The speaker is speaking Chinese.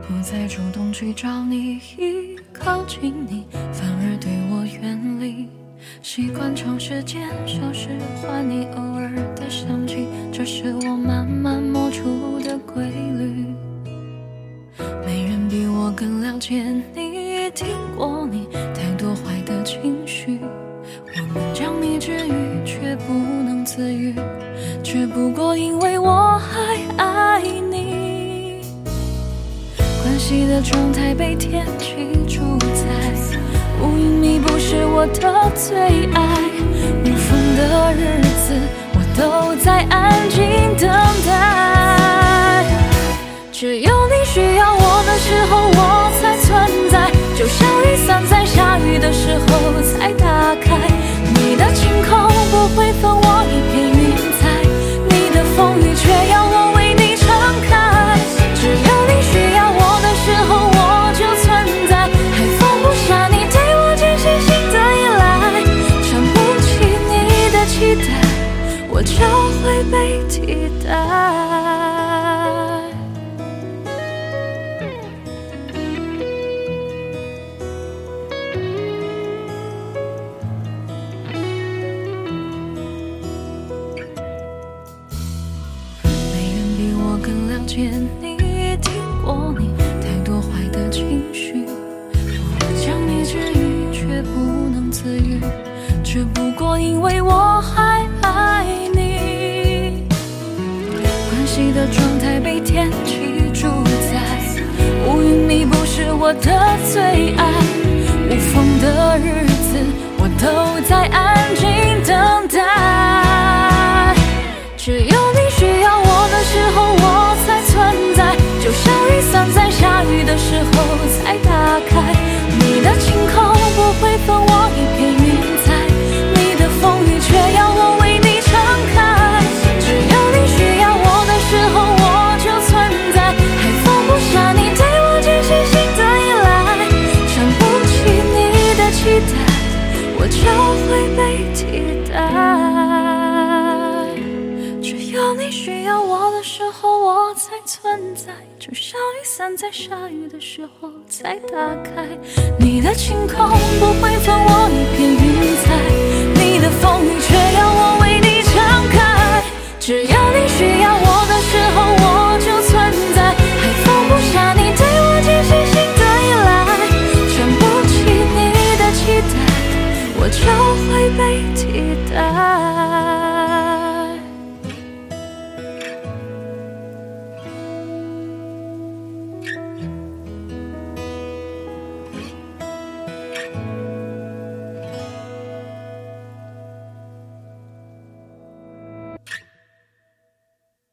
不再主动去找你，一靠近你反而对我远离，习惯长时间消失，换你偶尔的想起，这是我慢慢磨出的规律。没人比我更了解你，听过你太多坏的情绪，我能将你治愈，却不能自愈，只不过因为我还爱你。关系的状态被天气主宰，乌云密布是我的最爱，无风的日子我都在安静等待，只有你需要我的时候我才存在，就像雨伞在下雨的时候才打开，你的晴空不会分我一片云彩，你的风雨却要我为你敞开，只有你需要我的时候我就存在，还放不下你对我渐行性的依赖，撑不起你的期待，我就会被替代。见你，听过你太多坏的情绪，我将你治愈，却不能自愈，只不过因为我还爱你。关系的状态被天气主宰，乌云密布是我的最爱，无风的日子我都在安静等待，只有你需要我的时候我才存在，就像雨伞在下雨的时候才打开，你的晴空不会分我一片云彩，你的风雨却要我为你敞开，只有你需要我的时候我就存在，还放不下你对我渐行性的依赖，撑不起你的期待，我就会被替代，只有你需要我的时候我才存在，就像雨伞在下雨的时候才打开，你的晴空不会分我一片云彩，你的风雨却要我为你敞开，只要你需要我的时候我就存在，还放不下你对我渐行性的依赖，撑不起你的期待，我就会被替代。